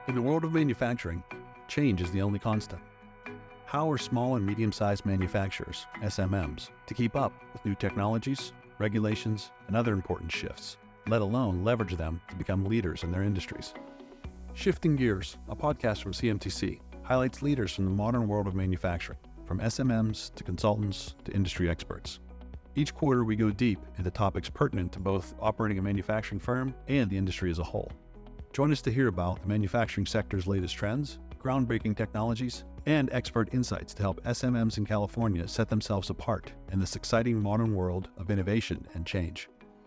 In the world of manufacturing, change is the only constant. How are small and medium-sized manufacturers, SMMs, to keep up with new technologies, regulations, and other important shifts, let alone leverage them to become leaders in their industries? Shifting Gears, a podcast from CMTC, highlights leaders from the modern world of manufacturing, from SMMs to consultants to industry experts. Each quarter, we go deep into topics pertinent to both operating a manufacturing firm and the industry as a whole. Join us to hear about the manufacturing sector's latest trends, groundbreaking technologies, and expert insights to help SMMs in California set themselves apart in this exciting modern world of innovation and change.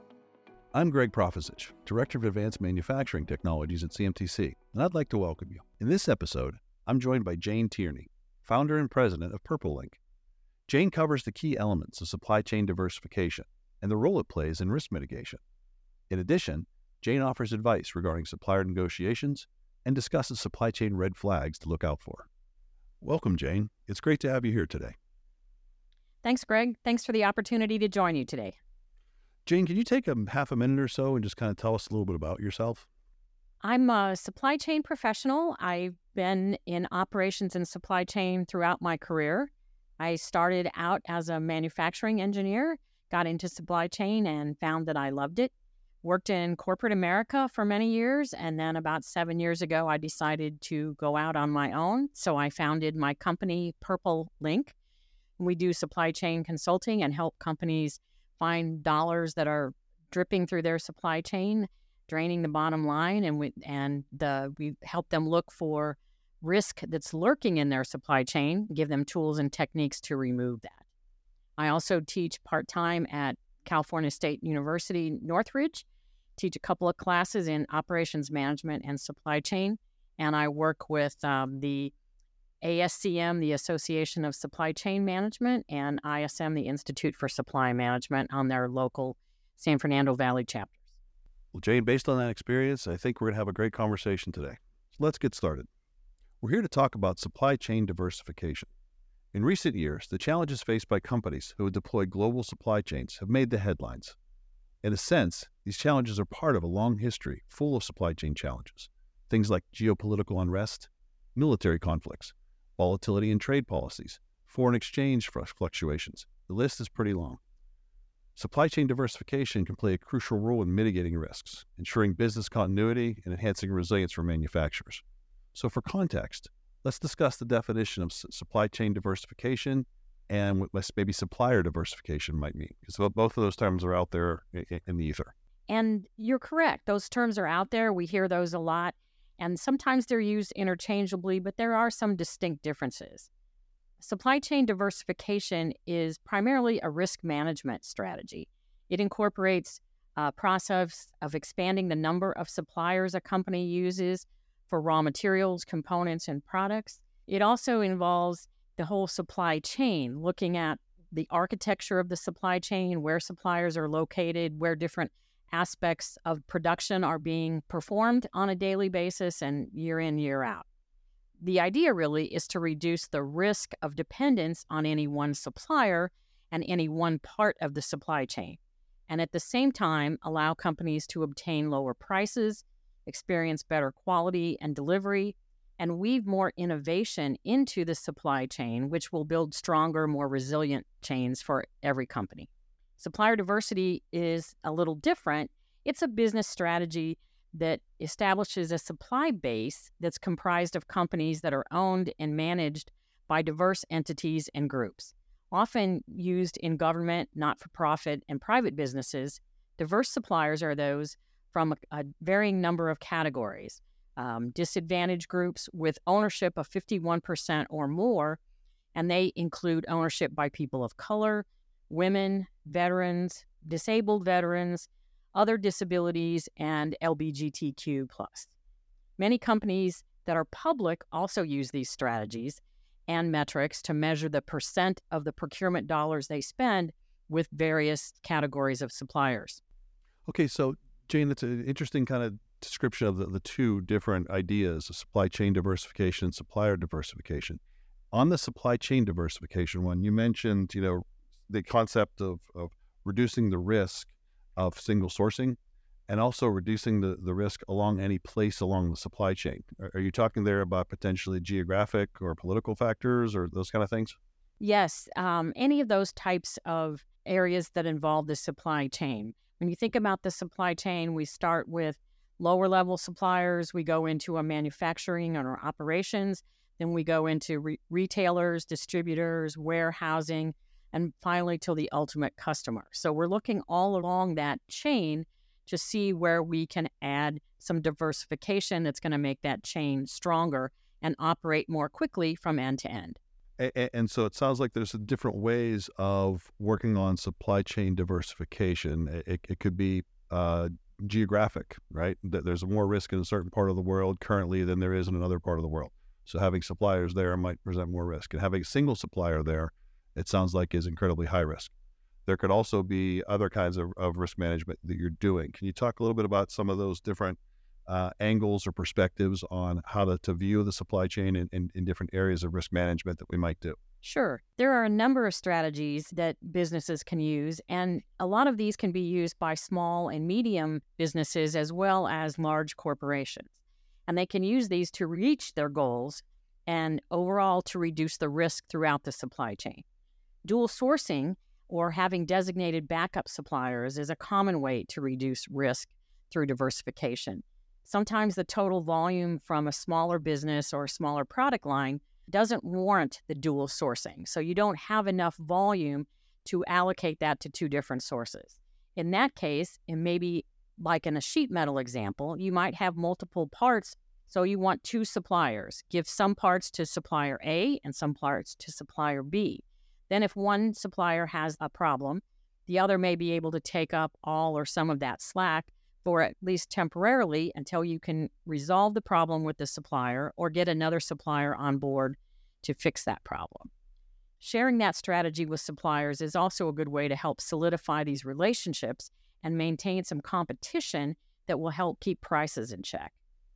I'm Greg Profizich, Director of Advanced Manufacturing Technologies at CMTC, and I'd like to welcome you. In this episode, I'm joined by Jane Tierney, founder and president of PurpleLink. Jane covers the key elements of supply chain diversification and the role it plays in risk mitigation. In addition, Jane offers advice regarding supplier negotiations and discusses supply chain red flags to look out for. Welcome, Jane. It's great to have you here today. Thanks, Greg. Thanks for the opportunity to join you today. Jane, can you take half a minute or so and just kind of tell us a little bit about yourself? I'm a supply chain professional. I've been in operations and supply chain throughout my career. I started out as a manufacturing engineer, got into supply chain and found that I loved it. Worked in corporate America for many years, and then about 7 years ago, I decided to go out on my own. So I founded my company, PurpleLink. We do supply chain consulting and help companies find dollars that are dripping through their supply chain, draining the bottom line, and we help them look for risk that's lurking in their supply chain, give them tools and techniques to remove that. I also teach part-time at California State University, Northridge, teach a couple of classes in operations management and supply chain, and I work with the ASCM, the Association of Supply Chain Management, and ISM, the Institute for Supply Management, on their local San Fernando Valley chapters. Well, Jane, based on that experience, I think we're going to have a great conversation today. So let's get started. We're here to talk about supply chain diversification. In recent years, the challenges faced by companies who have deployed global supply chains have made the headlines. In a sense, these challenges are part of a long history full of supply chain challenges. Things like geopolitical unrest, military conflicts, volatility in trade policies, foreign exchange fluctuations. The list is pretty long. Supply chain diversification can play a crucial role in mitigating risks, ensuring business continuity, and enhancing resilience for manufacturers. So for context, let's discuss the definition of supply chain diversification and what maybe supplier diversification might mean, because both of those terms are out there in the ether. And you're correct. Those terms are out there. We hear those a lot, and sometimes they're used interchangeably, but there are some distinct differences. Supply chain diversification is primarily a risk management strategy. It incorporates a process of expanding the number of suppliers a company uses for raw materials, components, and products. It also involves the whole supply chain, looking at the architecture of the supply chain, where suppliers are located, where different aspects of production are being performed on a daily basis and year in, year out. The idea really is to reduce the risk of dependence on any one supplier and any one part of the supply chain, and at the same time allow companies to obtain lower prices, experience better quality and delivery, and weave more innovation into the supply chain, which will build stronger, more resilient chains for every company. Supplier diversity is a little different. It's a business strategy that establishes a supply base that's comprised of companies that are owned and managed by diverse entities and groups. Often used in government, not-for-profit, and private businesses, diverse suppliers are those from a varying number of categories. Disadvantaged groups with ownership of 51% or more, and they include ownership by people of color, women, veterans, disabled veterans, other disabilities, and LGBTQ+. Many companies that are public also use these strategies and metrics to measure the percent of the procurement dollars they spend with various categories of suppliers. Okay, so Jane, that's an interesting kind of description of the two different ideas of supply chain diversification and supplier diversification. On the supply chain diversification one, you mentioned, the concept of reducing the risk of single sourcing and also reducing the risk along any place along the supply chain. Are you talking there about potentially geographic or political factors or those kind of things? Yes, any of those types of areas that involve the supply chain. When you think about the supply chain, we start with lower level suppliers, we go into a manufacturing or operations, then we go into retailers, distributors, warehousing, and finally till the ultimate customer. So we're looking all along that chain to see where we can add some diversification that's going to make that chain stronger and operate more quickly from end to end. And so it sounds like there's different ways of working on supply chain diversification. It could be geographic, right? There's more risk in a certain part of the world currently than there is in another part of the world. So having suppliers there might present more risk. And having a single supplier there, it sounds like, is incredibly high risk. There could also be other kinds of risk management that you're doing. Can you talk a little bit about some of those different angles or perspectives on how to view the supply chain in different areas of risk management that we might do? Sure. There are a number of strategies that businesses can use, and a lot of these can be used by small and medium businesses as well as large corporations. And they can use these to reach their goals and overall to reduce the risk throughout the supply chain. Dual sourcing or having designated backup suppliers is a common way to reduce risk through diversification. Sometimes the total volume from a smaller business or a smaller product line doesn't warrant the dual sourcing. So you don't have enough volume to allocate that to two different sources. In that case, and maybe like in a sheet metal example, you might have multiple parts. So you want two suppliers. Give some parts to supplier A and some parts to supplier B. Then if one supplier has a problem, the other may be able to take up all or some of that slack for at least temporarily until you can resolve the problem with the supplier or get another supplier on board to fix that problem. Sharing that strategy with suppliers is also a good way to help solidify these relationships and maintain some competition that will help keep prices in check.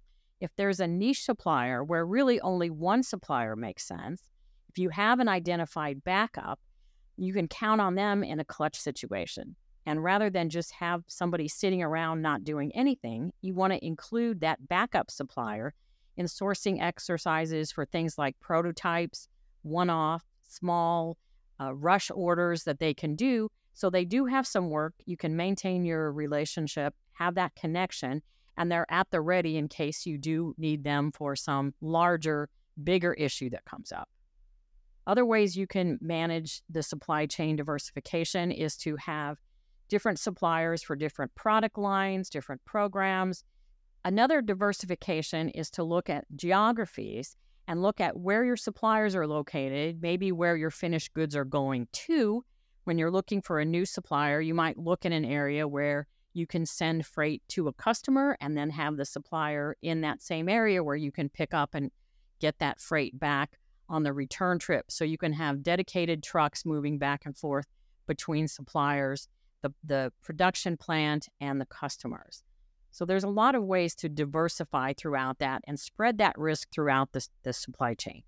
If there's a niche supplier where really only one supplier makes sense, if you have an identified backup, you can count on them in a clutch situation. And rather than just have somebody sitting around not doing anything, you want to include that backup supplier in sourcing exercises for things like prototypes, one-off, small rush orders that they can do. So they do have some work. You can maintain your relationship, have that connection, and they're at the ready in case you do need them for some larger, bigger issue that comes up. Other ways you can manage the supply chain diversification is to have different suppliers for different product lines, different programs. Another diversification is to look at geographies and look at where your suppliers are located, maybe where your finished goods are going to. When you're looking for a new supplier, you might look in an area where you can send freight to a customer and then have the supplier in that same area where you can pick up and get that freight back on the return trip. So you can have dedicated trucks moving back and forth between suppliers, the production plant, and the customers. So there's a lot of ways to diversify throughout that and spread that risk throughout the supply chain.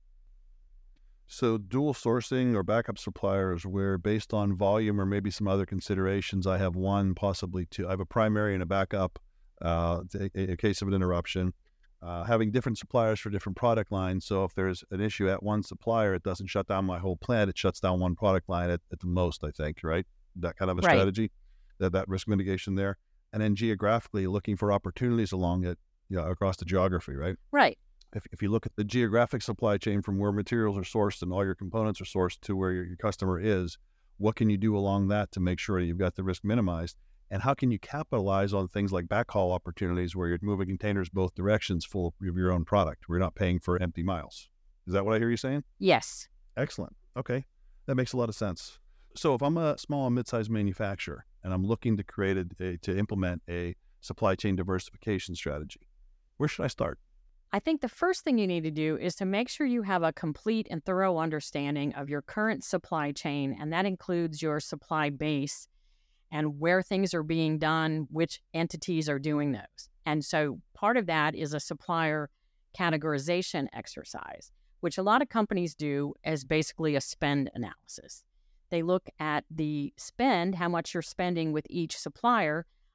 So dual sourcing or backup suppliers where based on volume or maybe some other considerations, I have one, possibly two. I have a primary and a backup in case of an interruption. Having different suppliers for different product lines. So if there's an issue at one supplier, it doesn't shut down my whole plant. It shuts down one product line at the most, I think, right? That kind of a strategy, that risk mitigation there. And then geographically looking for opportunities along it, across the geography, right? Right. If you look at the geographic supply chain from where materials are sourced and all your components are sourced to where your customer is, what can you do along that to make sure that you've got the risk minimized? And how can you capitalize on things like backhaul opportunities where you're moving containers both directions full of your own product, where you're not paying for empty miles? Is that what I hear you saying? Yes. Excellent. Okay. That makes a lot of sense. So if I'm a small and mid-sized manufacturer and I'm looking to implement a supply chain diversification strategy, where should I start? I think the first thing you need to do is to make sure you have a complete and thorough understanding of your current supply chain, and that includes your supply base and where things are being done, which entities are doing those. And so part of that is a supplier categorization exercise, which a lot of companies do as basically a spend analysis. They look at the spend, how much you're spending with each supplier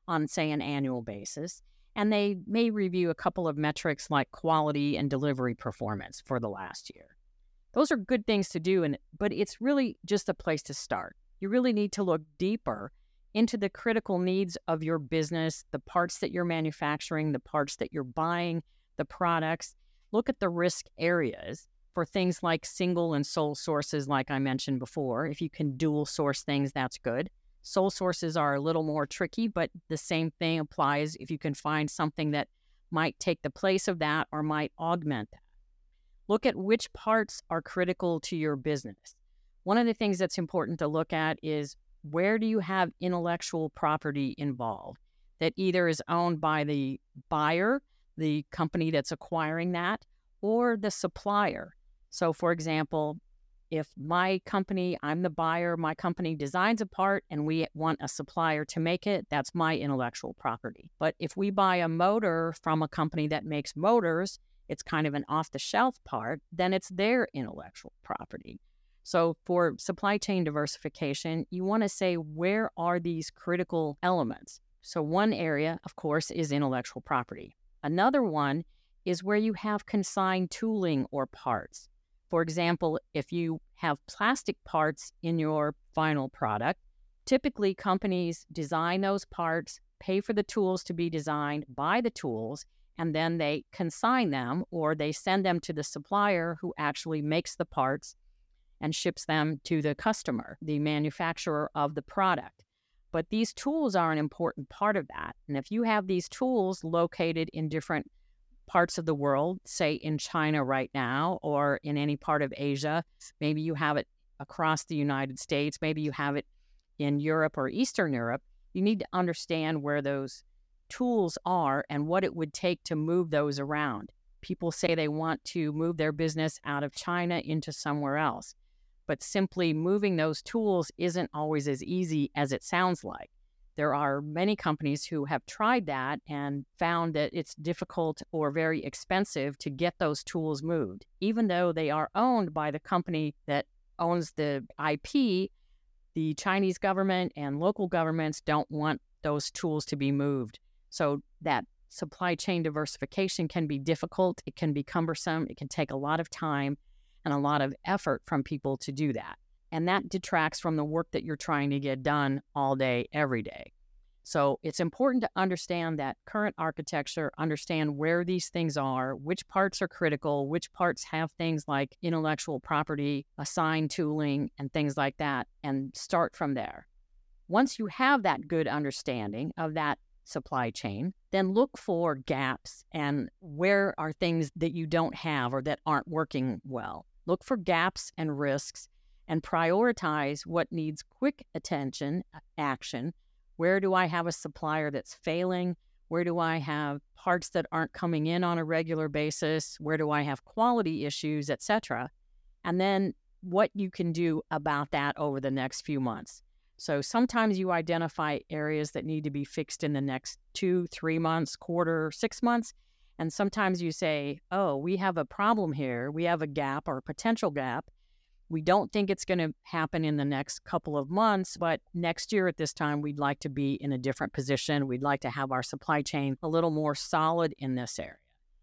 on, say, an annual basis. And they may review a couple of metrics like quality and delivery performance for the last year. Those are good things to do, but it's really just a place to start. You really need to look deeper into the critical needs of your business, the parts that you're manufacturing, the parts that you're buying, the products. Look at the risk areas for things like single and sole sources, like I mentioned before. If you can dual source things, that's good. Sole sources are a little more tricky, but the same thing applies if you can find something that might take the place of that or might augment that. Look at which parts are critical to your business. One of the things that's important to look at is, where do you have intellectual property involved that either is owned by the buyer, the company that's acquiring that, or the supplier? So, for example, if my company, I'm the buyer, my company designs a part and we want a supplier to make it, that's my intellectual property. But if we buy a motor from a company that makes motors, it's kind of an off-the-shelf part, then it's their intellectual property. So for supply chain diversification, you want to say, where are these critical elements? So one area, of course, is intellectual property. Another one is where you have consigned tooling or parts. For example, if you have plastic parts in your final product, typically companies design those parts, pay for the tools to be designed, buy the tools, and then they consign them, or they send them to the supplier who actually makes the parts and ships them to the customer, the manufacturer of the product. But these tools are an important part of that. And if you have these tools located in different parts of the world, say in China right now, or in any part of Asia, maybe you have it across the United States, maybe you have it in Europe or Eastern Europe, you need to understand where those tools are and what it would take to move those around. People say they want to move their business out of China into somewhere else, but simply moving those tools isn't always as easy as it sounds like. There are many companies who have tried that and found that it's difficult or very expensive to get those tools moved. Even though they are owned by the company that owns the IP, the Chinese government and local governments don't want those tools to be moved. So that supply chain diversification can be difficult, it can be cumbersome, it can take a lot of time and a lot of effort from people to do that. And that detracts from the work that you're trying to get done all day, every day. So it's important to understand that current architecture, understand where these things are, which parts are critical, which parts have things like intellectual property, assigned tooling, and things like that, and start from there. Once you have that good understanding of that supply chain, then look for gaps and where are things that you don't have or that aren't working well. Look for gaps and risks and prioritize what needs quick attention, action. Where do I have a supplier that's failing? Where do I have parts that aren't coming in on a regular basis? Where do I have quality issues, etc.? And then what you can do about that over the next few months. So sometimes you identify areas that need to be fixed in the next 2-3 months, quarter, 6 months. And sometimes you say, oh, we have a problem here. We have a gap or a potential gap. We don't think it's going to happen in the next couple of months, but next year at this time, we'd like to be in a different position. We'd like to have our supply chain a little more solid in this area.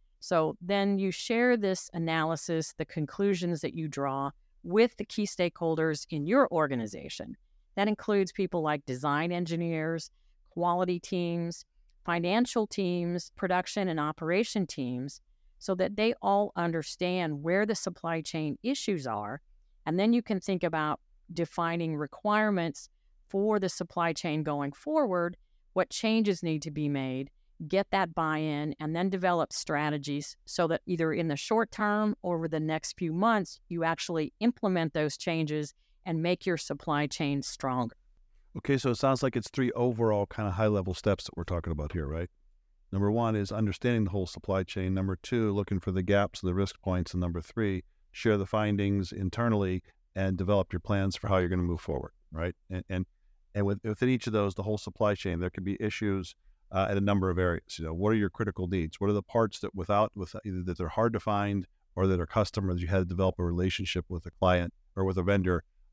So then you share this analysis, the conclusions that you draw with the key stakeholders in your organization. That includes people like design engineers, quality teams, financial teams, production and operation teams, so that they all understand where the supply chain issues are. And then you can think about defining requirements for the supply chain going forward, what changes need to be made, get that buy-in, and then develop strategies so that either in the short term or over the next few months, you actually implement those changes and make your supply chain stronger. Okay, so it sounds like it's 3 overall kind of high-level steps that we're talking about here, right? Number 1 is understanding the whole supply chain. Number 2, looking for the gaps and the risk points. And number 3, share the findings internally and develop your plans for how you're going to move forward, right? And within each of those, the whole supply chain, there could be issues at a number of areas. You know, what are your critical needs? What are the parts that either that they're hard to find or that are custom, or that you had to develop a relationship with a client or with a vendor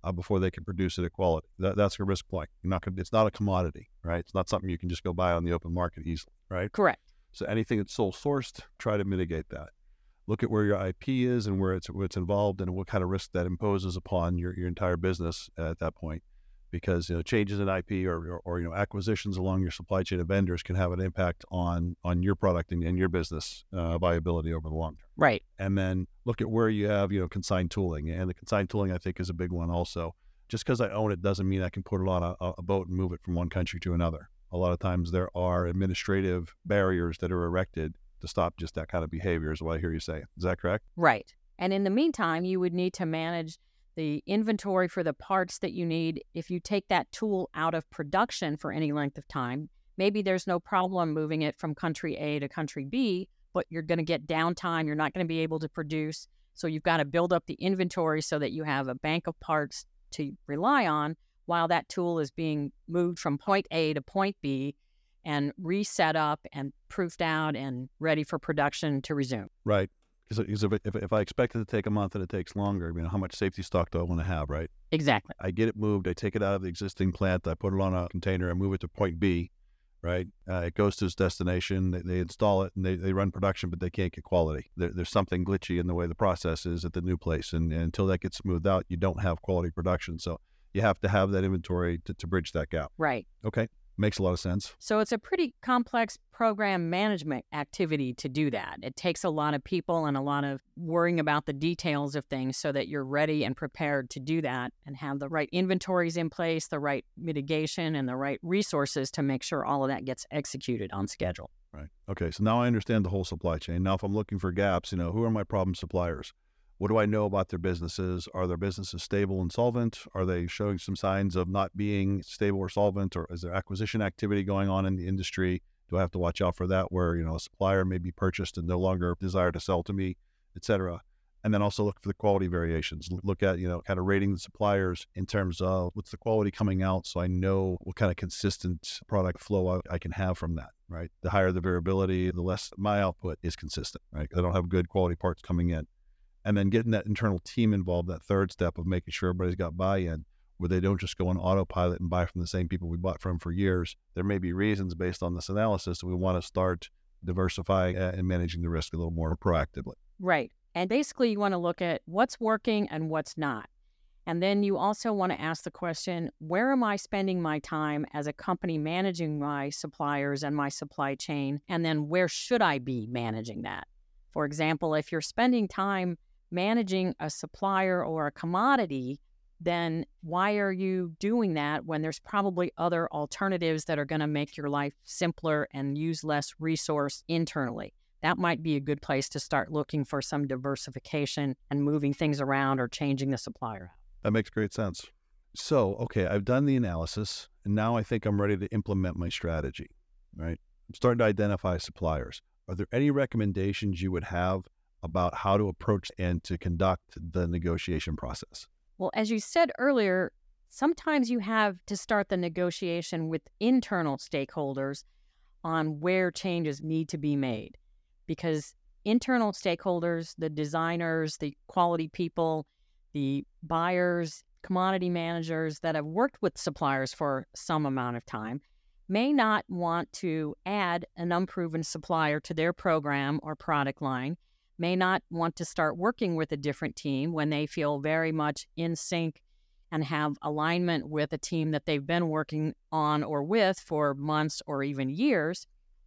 before they can produce it at quality. That's a risk point. You're not gonna, it's not a commodity, right? It's not something you can just go buy on the open market easily, right? Correct. So anything that's sole sourced, try to mitigate that. Look at where your IP is and where it's involved and what kind of risk that imposes upon your entire business at that point. Because changes in IP or acquisitions along your supply chain of vendors can have an impact on your product and your business viability over the long term. Right. And then look at where you have consigned tooling, and the consigned tooling I think is a big one also. Just because I own it doesn't mean I can put it on a boat and move it from one country to another. A lot of times there are administrative barriers that are erected to stop just that kind of behavior, is what I hear you say. Is that correct? Right. And in the meantime, you would need to manage the inventory for the parts that you need. If you take that tool out of production for any length of time, maybe there's no problem moving it from country A to country B, but you're going to get downtime. You're not going to be able to produce. So you've got to build up the inventory so that you have a bank of parts to rely on while that tool is being moved from point A to point B and reset up and proofed out and ready for production to resume. Right. Because if I expect it to take a month and it takes longer, how much safety stock do I want to have, right? Exactly. I get it moved, I take it out of the existing plant, I put it on a container, I move it to point B, right? It goes to its destination, they install it, and they run production, but they can't get quality. There's something glitchy in the way the process is at the new place, and until that gets smoothed out, you don't have quality production. So you have to have that inventory to bridge that gap. Right. Okay. Makes a lot of sense. So it's a pretty complex program management activity to do that. It takes a lot of people and a lot of worrying about the details of things so that you're ready and prepared to do that and have the right inventories in place, the right mitigation, and the right resources to make sure all of that gets executed on schedule. Right. Okay. So now I understand the whole supply chain. Now, if I'm looking for gaps, who are my problem suppliers? What do I know about their businesses? Are their businesses stable and solvent? Are they showing some signs of not being stable or solvent? Or is there acquisition activity going on in the industry? Do I have to watch out for that where, a supplier may be purchased and no longer desire to sell to me, et cetera? And then also look for the quality variations. Look at, kind of rating the suppliers in terms of what's the quality coming out so I know what kind of consistent product flow I can have from that, right? The higher the variability, the less my output is consistent, right? I don't have good quality parts coming in. And then getting that internal team involved, that third step of making sure everybody's got buy-in, where they don't just go on autopilot and buy from the same people we bought from for years. There may be reasons based on this analysis that we want to start diversifying and managing the risk a little more proactively. Right. And basically you want to look at what's working and what's not. And then you also want to ask the question, where am I spending my time as a company managing my suppliers and my supply chain? And then where should I be managing that? For example, if you're spending time managing a supplier or a commodity, then why are you doing that when there's probably other alternatives that are going to make your life simpler and use less resource internally? That might be a good place to start looking for some diversification and moving things around or changing the supplier out. That makes great sense. So, okay, I've done the analysis, and now I think I'm ready to implement my strategy, right? I'm starting to identify suppliers. Are there any recommendations you would have about how to approach and to conduct the negotiation process? Well, as you said earlier, sometimes you have to start the negotiation with internal stakeholders on where changes need to be made, because internal stakeholders, the designers, the quality people, the buyers, commodity managers that have worked with suppliers for some amount of time may not want to add an unproven supplier to their program or product line, may not want to start working with a different team when they feel very much in sync and have alignment with a team that they've been working on or with for months or even years,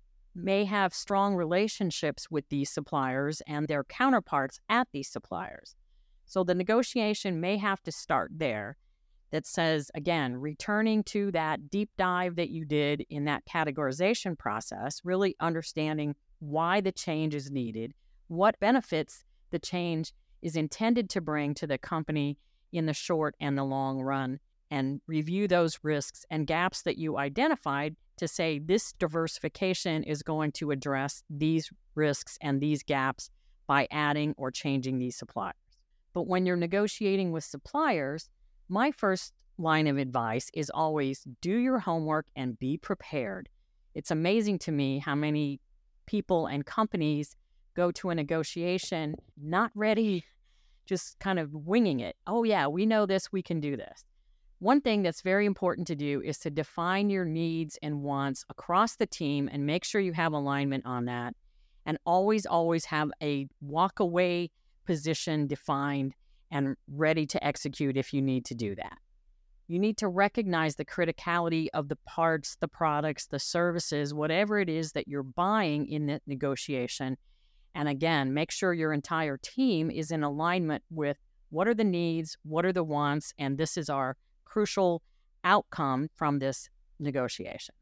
may have strong relationships with these suppliers and their counterparts at these suppliers. So the negotiation may have to start there. That says, again, returning to that deep dive that you did in that categorization process, really understanding why the change is needed, what benefits the change is intended to bring to the company in the short and the long run, and review those risks and gaps that you identified to say this diversification is going to address these risks and these gaps by adding or changing these suppliers. But when you're negotiating with suppliers, my first line of advice is always do your homework and be prepared. It's amazing to me how many people and companies go to a negotiation not ready just kind of winging it. Oh, yeah, we know this, we can do this. One thing that's very important to do is to define your needs and wants across the team and make sure you have alignment on that. And always, always have a walk away position defined and ready to execute if you need to do that. You need to recognize the criticality of the parts, the products, the services, whatever it is that you're buying in that negotiation. And again, make sure your entire team is in alignment with what are the needs, what are the wants, and this is our crucial outcome from this negotiation.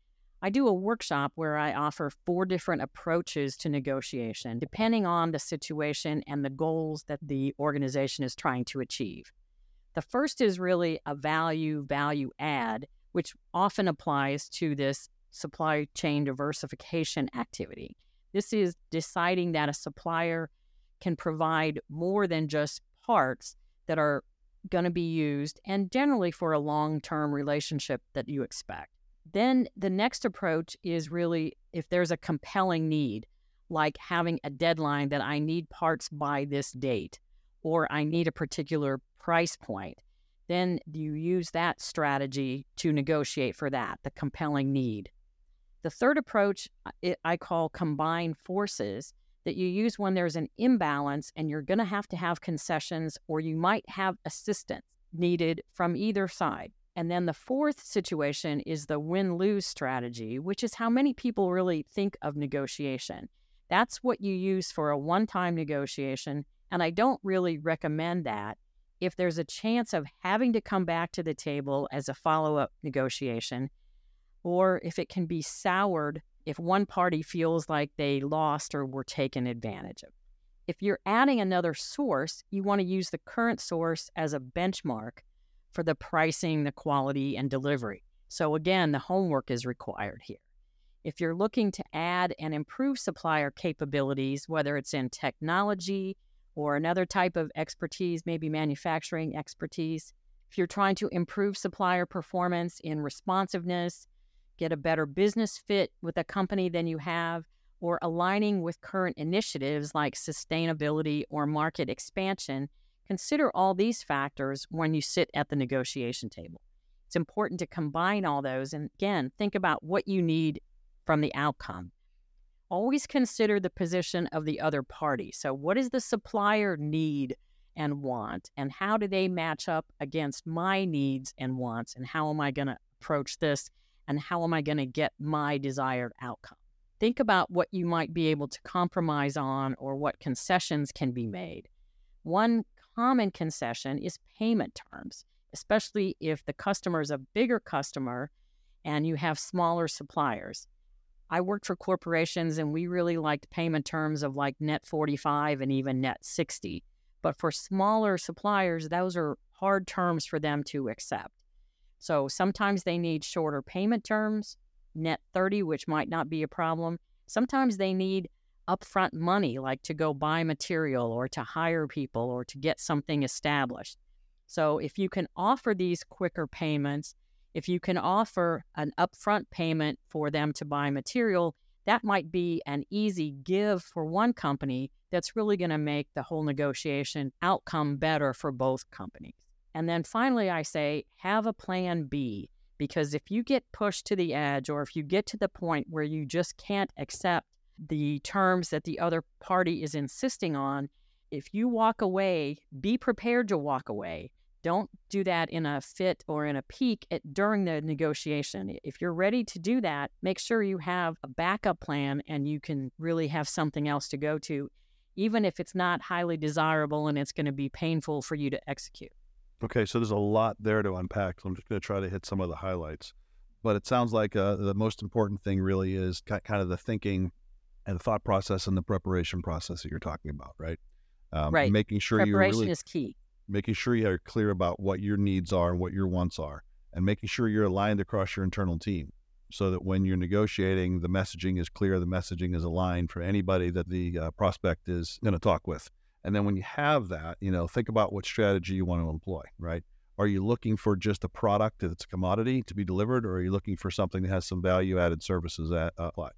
I do a workshop where I offer 4 different approaches to negotiation, depending on the situation and the goals that the organization is trying to achieve. The first is really a value add, which often applies to this supply chain diversification activity. This is deciding that a supplier can provide more than just parts that are going to be used and generally for a long-term relationship that you expect. Then the next approach is really if there's a compelling need, like having a deadline that I need parts by this date, or I need a particular price point, then you use that strategy to negotiate for that, the compelling need. The third approach I call combined forces, that you use when there's an imbalance and you're going to have concessions, or you might have assistance needed from either side. And then the fourth situation is the win-lose strategy, which is how many people really think of negotiation. That's what you use for a one-time negotiation, and I don't really recommend that. If there's a chance of having to come back to the table as a follow-up negotiation, or if it can be soured if one party feels like they lost or were taken advantage of. If you're adding another source, you want to use the current source as a benchmark for the pricing, the quality, and delivery. So again, the homework is required here. If you're looking to add and improve supplier capabilities, whether it's in technology or another type of expertise, maybe manufacturing expertise, if you're trying to improve supplier performance in responsiveness, get a better business fit with a company than you have, or aligning with current initiatives like sustainability or market expansion, consider all these factors when you sit at the negotiation table. It's important to combine all those and, again, think about what you need from the outcome. Always consider the position of the other party. So what does the supplier need and want, and how do they match up against my needs and wants, and how am I going to approach this, and how am I going to get my desired outcome? Think about what you might be able to compromise on or what concessions can be made. One common concession is payment terms, especially if the customer is a bigger customer and you have smaller suppliers. I worked for corporations and we really liked payment terms of like net 45 and even net 60. But for smaller suppliers, those are hard terms for them to accept. So sometimes they need shorter payment terms, net 30, which might not be a problem. Sometimes they need upfront money, like to go buy material or to hire people or to get something established. So if you can offer these quicker payments, if you can offer an upfront payment for them to buy material, that might be an easy give for one company that's really going to make the whole negotiation outcome better for both companies. And then finally, I say, have a plan B, because if you get pushed to the edge or if you get to the point where you just can't accept the terms that the other party is insisting on, if you walk away, be prepared to walk away. Don't do that in a fit or in a peak during the negotiation. If you're ready to do that, make sure you have a backup plan and you can really have something else to go to, even if it's not highly desirable and it's going to be painful for you to execute. Okay, so there's a lot there to unpack. So I'm just going to try to hit some of the highlights. But it sounds like the most important thing really is kind of the thinking and the thought process and the preparation process that you're talking about, right? Right. Making sure preparation is key. Making sure you are clear about what your needs are and what your wants are, and making sure you're aligned across your internal team so that when you're negotiating, the messaging is clear, the messaging is aligned for anybody that the prospect is going to talk with. And then when you have that, think about what strategy you want to employ, right? Are you looking for just a product that's a commodity to be delivered, or are you looking for something that has some value-added services applied?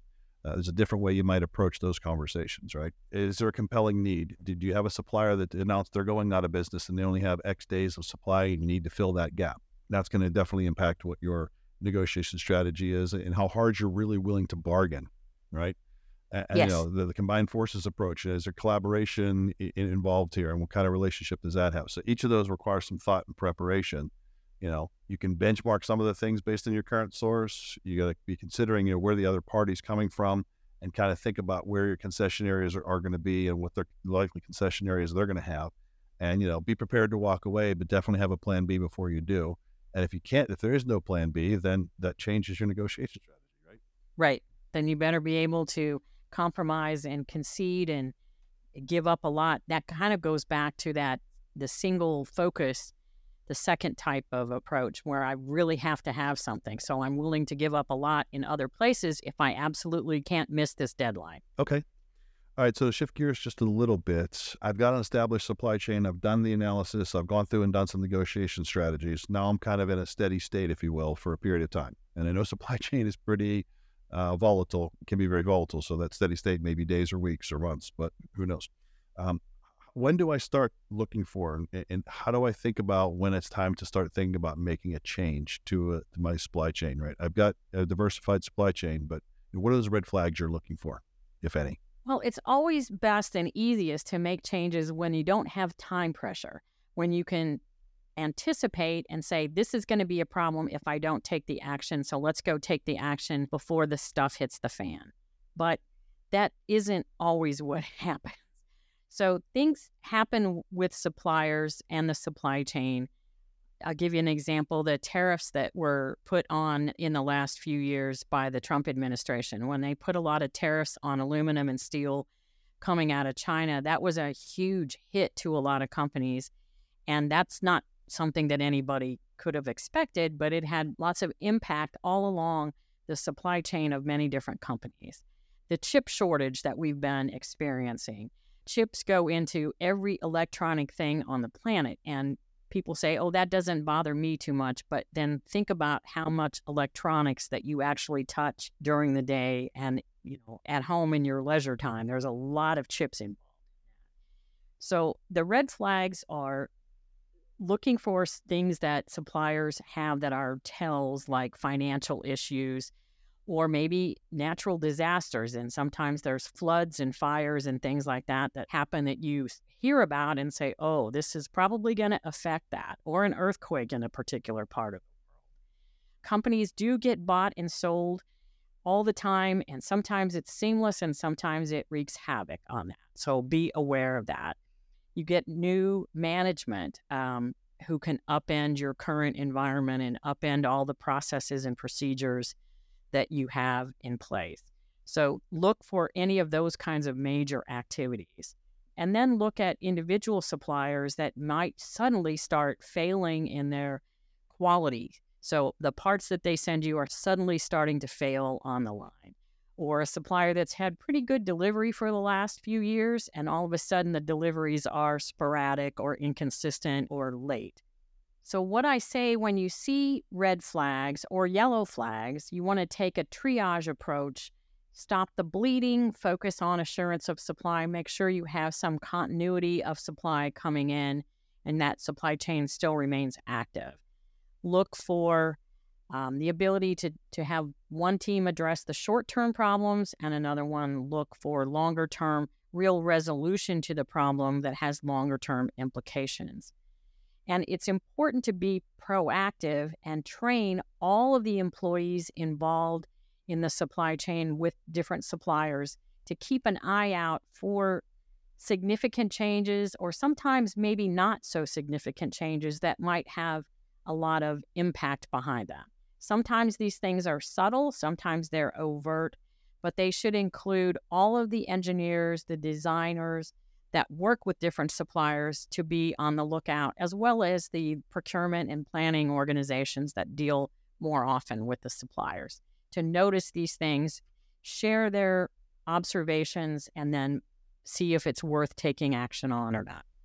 There's a different way you might approach those conversations, right? Is there a compelling need? Did you have a supplier that announced they're going out of business and they only have X days of supply and you need to fill that gap? That's going to definitely impact what your negotiation strategy is and how hard you're really willing to bargain, right? And Yes. the combined forces approach, is there collaboration involved here, and what kind of relationship does that have? So each of those requires some thought and preparation. You can benchmark some of the things based on your current source. You got to be considering, where the other party's coming from, and kind of think about where your concession areas are going to be and what their likely concession areas they're going to have. And, be prepared to walk away, but definitely have a plan B before you do. And if there is no plan B, then that changes your negotiation strategy, right? Right. Then you better be able to compromise and concede and give up a lot. That kind of goes back to the single focus, the second type of approach where I really have to have something. So I'm willing to give up a lot in other places if I absolutely can't miss this deadline. Okay. All right. So to shift gears just a little bit, I've got an established supply chain. I've done the analysis. I've gone through and done some negotiation strategies. Now I'm kind of in a steady state, if you will, for a period of time. And I know supply chain is pretty volatile, can be very volatile. So that steady state may be days or weeks or months, but who knows? When do I start looking for, and how do I think about when it's time to start thinking about making a change to my supply chain, right? I've got a diversified supply chain, but what are those red flags you're looking for, if any? Well, it's always best and easiest to make changes when you don't have time pressure, when you can anticipate and say, this is going to be a problem if I don't take the action. So let's go take the action before the stuff hits the fan. But that isn't always what happens. So things happen with suppliers and the supply chain. I'll give you an example. The tariffs that were put on in the last few years by the Trump administration, when they put a lot of tariffs on aluminum and steel coming out of China, that was a huge hit to a lot of companies. And that's not something that anybody could have expected, but it had lots of impact all along the supply chain of many different companies. The chip shortage that we've been experiencing. Chips go into every electronic thing on the planet, and people say, oh, that doesn't bother me too much, but then think about how much electronics that you actually touch during the day and, at home in your leisure time. There's a lot of chips involved. So the red flags are looking for things that suppliers have that are tells, like financial issues, or maybe natural disasters. And sometimes there's floods and fires and things like that happen that you hear about and say, oh, this is probably going to affect that, or an earthquake in a particular part of the world. Companies do get bought and sold all the time, and sometimes it's seamless and sometimes it wreaks havoc on that. So be aware of that. You get new management who can upend your current environment and upend all the processes and procedures that you have in place. So look for any of those kinds of major activities. And then look at individual suppliers that might suddenly start failing in their quality. So the parts that they send you are suddenly starting to fail on the line. Or a supplier that's had pretty good delivery for the last few years, and all of a sudden the deliveries are sporadic or inconsistent or late. So what I say when you see red flags or yellow flags, you want to take a triage approach, stop the bleeding, focus on assurance of supply, make sure you have some continuity of supply coming in and that supply chain still remains active. Look for the ability to have one team address the short-term problems and another one look for longer-term real resolution to the problem that has longer-term implications. And it's important to be proactive and train all of the employees involved in the supply chain with different suppliers to keep an eye out for significant changes or sometimes maybe not so significant changes that might have a lot of impact behind them. Sometimes these things are subtle, sometimes they're overt, but they should include all of the engineers, the designers that work with different suppliers to be on the lookout, as well as the procurement and planning organizations that deal more often with the suppliers, to notice these things, share their observations, and then see if it's worth taking action on or not.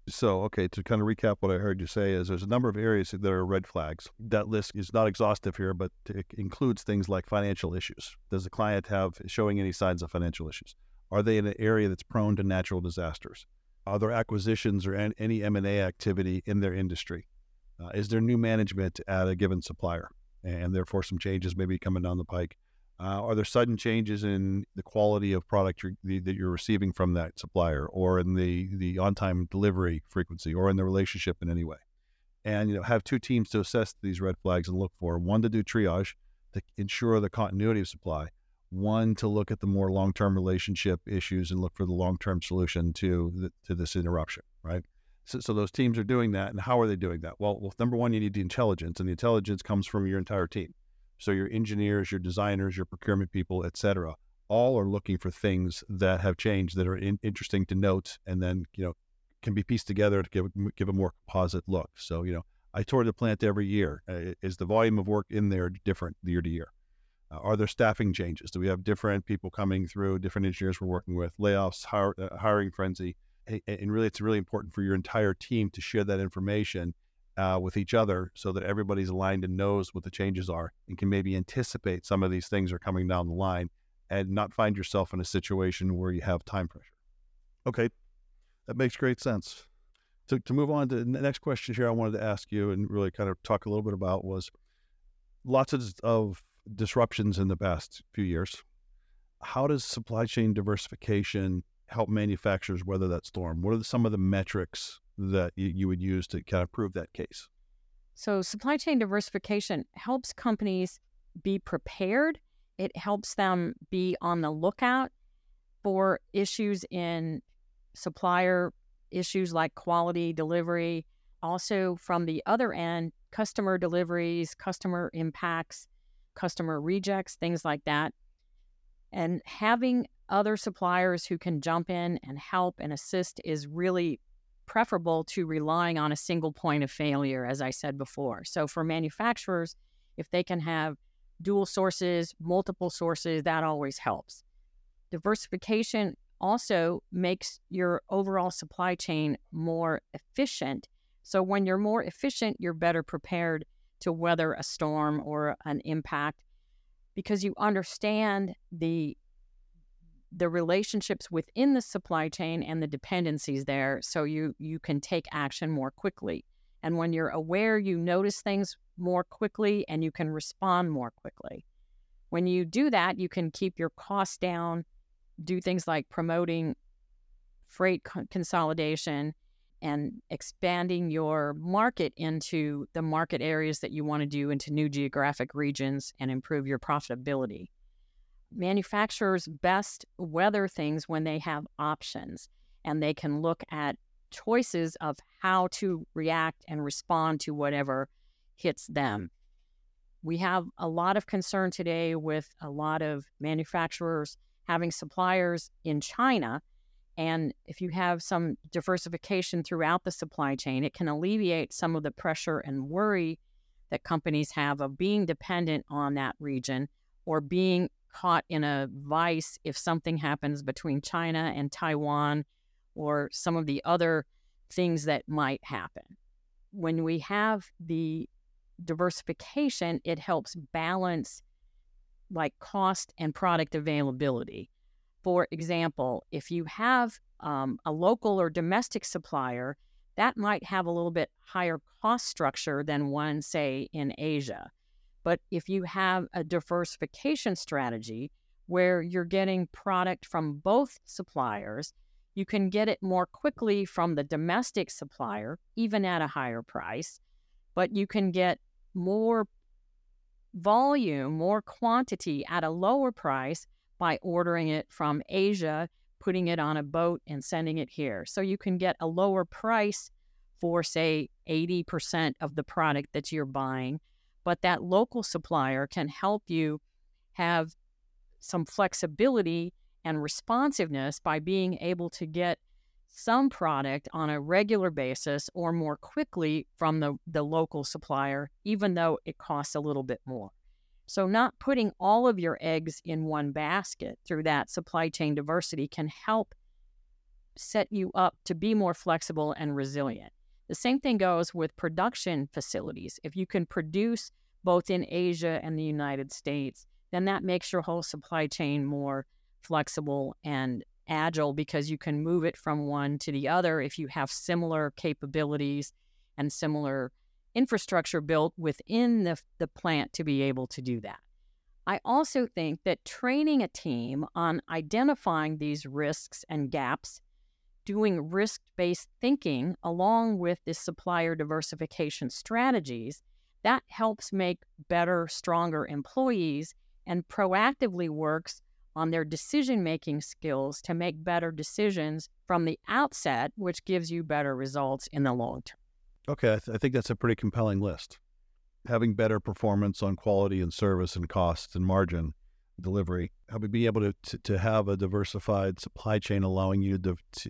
So, okay, to kind of recap what I heard you say is there's a number of areas that are red flags. That list is not exhaustive here, but it includes things like financial issues. Does the client have showing any signs of financial issues? Are they in an area that's prone to natural disasters? Are there acquisitions or any M&A activity in their industry? Is there new management at a given supplier, and therefore some changes maybe coming down the pike? Are there sudden changes in the quality of product that you're receiving from that supplier, or in the on-time delivery frequency, or in the relationship in any way? And have two teams to assess these red flags and look for: one to do triage to ensure the continuity of supply, one to look at the more long-term relationship issues and look for the long-term solution to this interruption, right? So those teams are doing that, and how are they doing that? Well, number one, you need the intelligence, and the intelligence comes from your entire team. So your engineers, your designers, your procurement people, et cetera, all are looking for things that have changed that are interesting to note, and then can be pieced together to give a more composite look. So I tour the plant every year. Is the volume of work in there different year to year? Are there staffing changes? Do we have different people coming through, different engineers we're working with, layoffs, hiring frenzy? And really, it's really important for your entire team to share that information with each other so that everybody's aligned and knows what the changes are and can maybe anticipate some of these things are coming down the line and not find yourself in a situation where you have time pressure. Okay, that makes great sense. To move on to the next question here I wanted to ask you and really kind of talk a little bit about was lots of disruptions in the past few years. How does supply chain diversification help manufacturers weather that storm? What are some of the metrics that you would use to kind of prove that case? So supply chain diversification helps companies be prepared. It helps them be on the lookout for issues in supplier issues like quality, delivery. Also, from the other end, customer deliveries, customer impacts, customer rejects, things like that. And having other suppliers who can jump in and help and assist is really preferable to relying on a single point of failure, as I said before. So for manufacturers, if they can have dual sources, multiple sources, that always helps. Diversification also makes your overall supply chain more efficient. So when you're more efficient, you're better prepared to weather a storm or an impact because you understand the relationships within the supply chain and the dependencies there, so you can take action more quickly. And when you're aware, you notice things more quickly and you can respond more quickly. When you do that, you can keep your costs down, do things like promoting freight consolidation and expanding your market into the market areas that you want to do into new geographic regions and improve your profitability. Manufacturers best weather things when they have options and they can look at choices of how to react and respond to whatever hits them. We have a lot of concern today with a lot of manufacturers having suppliers in China. And if you have some diversification throughout the supply chain, it can alleviate some of the pressure and worry that companies have of being dependent on that region or being caught in a vice if something happens between China and Taiwan or some of the other things that might happen. When we have the diversification, it helps balance like cost and product availability. For example, if you have a local or domestic supplier, that might have a little bit higher cost structure than one, say, in Asia. But if you have a diversification strategy where you're getting product from both suppliers, you can get it more quickly from the domestic supplier, even at a higher price, but you can get more volume, more quantity at a lower price by ordering it from Asia, putting it on a boat and sending it here. So you can get a lower price for, say, 80% of the product that you're buying, but that local supplier can help you have some flexibility and responsiveness by being able to get some product on a regular basis or more quickly from the local supplier, even though it costs a little bit more. So not putting all of your eggs in one basket through that supply chain diversity can help set you up to be more flexible and resilient. The same thing goes with production facilities. If you can produce both in Asia and the United States, then that makes your whole supply chain more flexible and agile because you can move it from one to the other if you have similar capabilities and similar infrastructure built within the plant to be able to do that. I also think that training a team on identifying these risks and gaps, doing risk-based thinking along with the supplier diversification strategies, that helps make better, stronger employees and proactively works on their decision-making skills to make better decisions from the outset, which gives you better results in the long term. Okay, I think that's a pretty compelling list. Having better performance on quality and service and cost and margin delivery, being able to have a diversified supply chain allowing you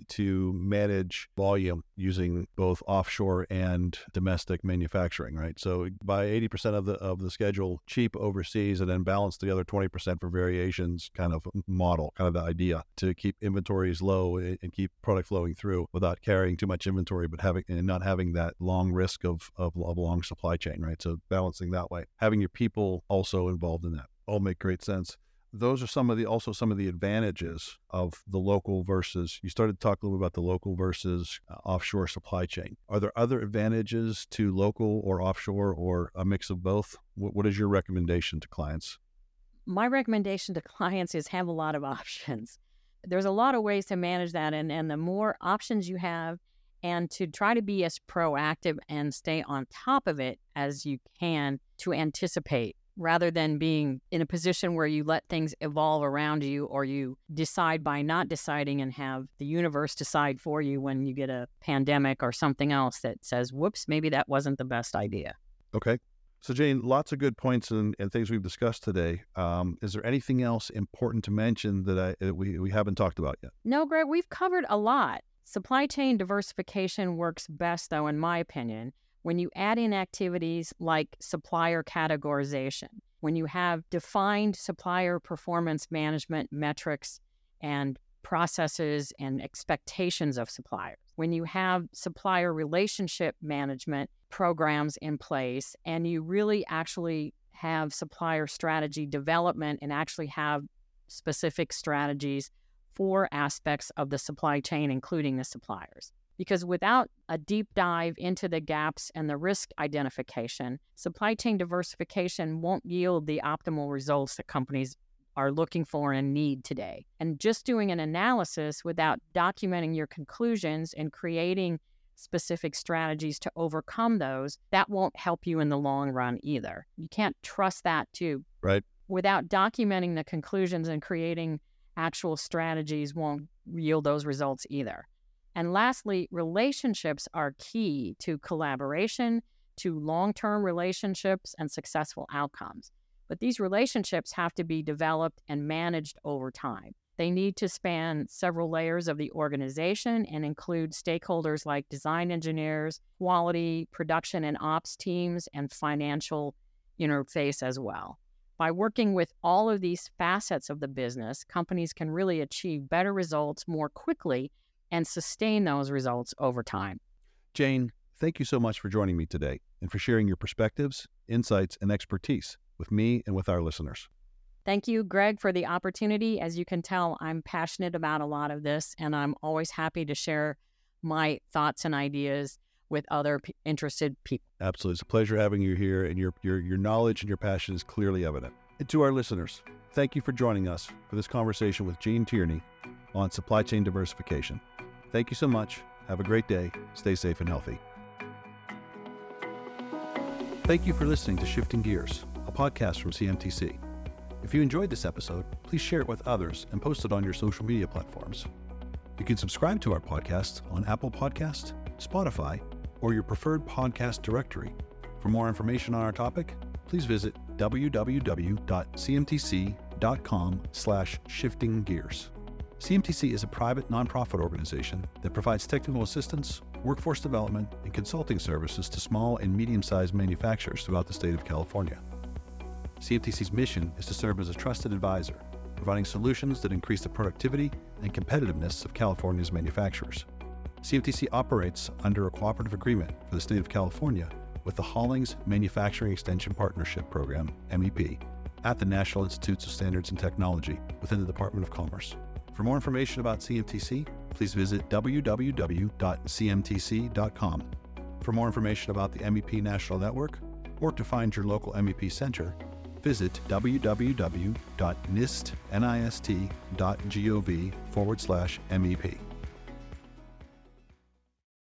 to manage volume using both offshore and domestic manufacturing, right? So buy 80% of the schedule cheap overseas and then balance the other 20% for variations kind of model, kind of the idea to keep inventories low and keep product flowing through without carrying too much inventory, but not having that long risk of long supply chain, right? So balancing that way, having your people also involved in that. All make great sense. Those are some of the advantages of the local versus, you started to talk a little bit about the local versus offshore supply chain. Are there other advantages to local or offshore or a mix of both? What is your recommendation to clients? My recommendation to clients is have a lot of options. There's a lot of ways to manage that, and the more options you have, and to try to be as proactive and stay on top of it as you can to anticipate, rather than being in a position where you let things evolve around you or you decide by not deciding and have the universe decide for you when you get a pandemic or something else that says, whoops, maybe that wasn't the best idea. Okay. So Jane, lots of good points and things we've discussed today. Is there anything else important to mention that we haven't talked about yet? No, Greg, we've covered a lot. Supply chain diversification works best, though, in my opinion, when you add in activities like supplier categorization, when you have defined supplier performance management metrics and processes and expectations of suppliers, when you have supplier relationship management programs in place, and you really actually have supplier strategy development and actually have specific strategies for aspects of the supply chain, including the suppliers. Because without a deep dive into the gaps and the risk identification, supply chain diversification won't yield the optimal results that companies are looking for and need today. And just doing an analysis without documenting your conclusions and creating specific strategies to overcome those, that won't help you in the long run either. You can't trust that too. Right. Without documenting the conclusions and creating actual strategies won't yield those results either. And lastly, relationships are key to collaboration, to long-term relationships and successful outcomes. But these relationships have to be developed and managed over time. They need to span several layers of the organization and include stakeholders like design engineers, quality, production and ops teams, and financial interface as well. By working with all of these facets of the business, companies can really achieve better results more quickly and sustain those results over time. Jane, thank you so much for joining me today and for sharing your perspectives, insights, and expertise with me and with our listeners. Thank you, Greg, for the opportunity. As you can tell, I'm passionate about a lot of this, and I'm always happy to share my thoughts and ideas with other interested people. Absolutely. It's a pleasure having you here, and your knowledge and your passion is clearly evident. And to our listeners, thank you for joining us for this conversation with Gene Tierney on supply chain diversification. Thank you so much. Have a great day. Stay safe and healthy. Thank you for listening to Shifting Gears, a podcast from CMTC. If you enjoyed this episode, please share it with others and post it on your social media platforms. You can subscribe to our podcast on Apple Podcasts, Spotify, or your preferred podcast directory. For more information on our topic, please visit www.cmtc.com/shiftinggears. CMTC is a private nonprofit organization that provides technical assistance, workforce development, and consulting services to small and medium-sized manufacturers throughout the state of California. CMTC's mission is to serve as a trusted advisor providing solutions that increase the productivity and competitiveness of California's manufacturers. CMTC operates under a cooperative agreement for the state of California with the Hollings Manufacturing Extension Partnership Program, MEP, at the National Institutes of Standards and Technology within the Department of Commerce. For more information about CMTC, please visit www.cmtc.com. For more information about the MEP National Network, or to find your local MEP center, visit www.nist.gov/MEP.